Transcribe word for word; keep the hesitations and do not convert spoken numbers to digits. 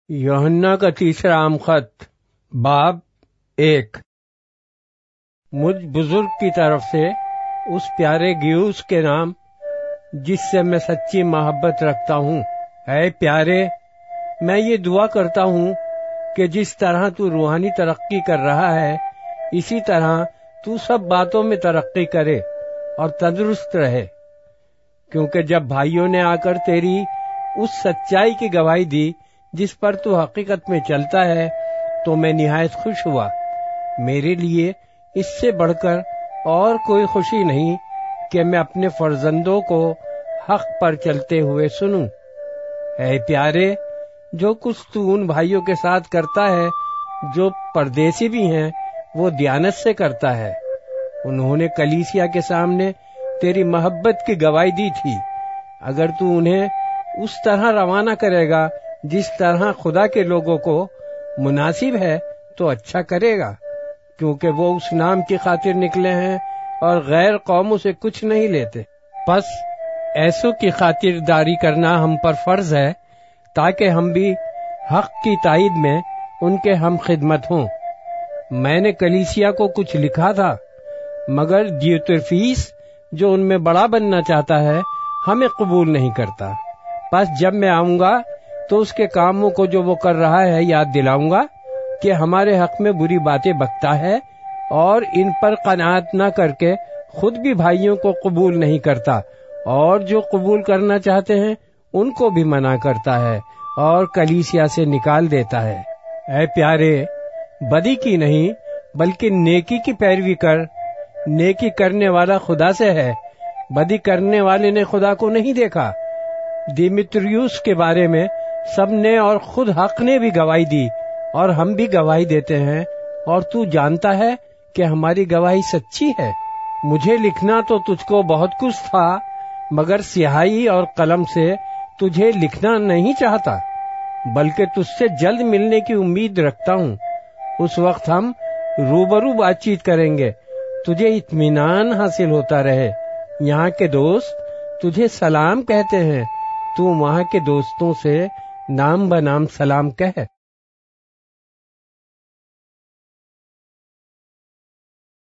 یوحنا کا تیسرا عام خط باب ایک۔ مجھ بزرگ کی طرف سے اس پیارے گیوس کے نام جس سے میں سچی محبت رکھتا ہوں، اے پیارے، میں یہ دعا کرتا ہوں کہ جس طرح تو روحانی ترقی کر رہا ہے اسی طرح تو سب باتوں میں ترقی کرے اور تندرست رہے، کیونکہ جب بھائیوں نے آ کر تیری اس سچائی کی گواہی دی جس پر تو حقیقت میں چلتا ہے تو میں نہایت خوش ہوا۔ میرے لیے اس سے بڑھ کر اور کوئی خوشی نہیں کہ میں اپنے فرزندوں کو حق پر چلتے ہوئے سنوں۔ اے پیارے، جو کچھ تو ان بھائیوں کے ساتھ کرتا ہے جو پردیسی بھی ہیں وہ دیانت سے کرتا ہے۔ انہوں نے کلیسیا کے سامنے تیری محبت کی گواہی دی تھی۔ اگر تو انہیں اس طرح روانہ کرے گا جس طرح خدا کے لوگوں کو مناسب ہے تو اچھا کرے گا، کیونکہ وہ اس نام کی خاطر نکلے ہیں اور غیر قوموں سے کچھ نہیں لیتے۔ پس ایسوں کی خاطر داری کرنا ہم پر فرض ہے تاکہ ہم بھی حق کی تائید میں ان کے ہم خدمت ہوں۔ میں نے کلیسیا کو کچھ لکھا تھا، مگر دیوترفیس جو ان میں بڑا بننا چاہتا ہے ہمیں قبول نہیں کرتا۔ پس جب میں آؤں گا تو اس کے کاموں کو جو وہ کر رہا ہے یاد دلاؤں گا کہ ہمارے حق میں بری باتیں بکتا ہے اور ان پر قناعت نہ کر کے خود بھی بھائیوں کو قبول نہیں کرتا، اور جو قبول کرنا چاہتے ہیں ان کو بھی منع کرتا ہے اور کلیسیا سے نکال دیتا ہے۔ اے پیارے، بدی کی نہیں بلکہ نیکی کی پیروی کر۔ نیکی کرنے والا خدا سے ہے، بدی کرنے والے نے خدا کو نہیں دیکھا۔ دیمیتریوس کے بارے میں سب نے اور خود حق نے بھی گواہی دی اور ہم بھی گواہی دیتے ہیں، اور تو جانتا ہے کہ ہماری گواہی سچی ہے۔ مجھے لکھنا تو تجھ کو بہت کچھ تھا، مگر سیاہی اور قلم سے تجھے لکھنا نہیں چاہتا، بلکہ تجھ سے جلد ملنے کی امید رکھتا ہوں۔ اس وقت ہم روبرو بات چیت کریں گے، تجھے اطمینان حاصل ہوتا رہے۔ یہاں کے دوست تجھے سلام کہتے ہیں، تو وہاں کے دوستوں سے نام بنام سلام کہہ۔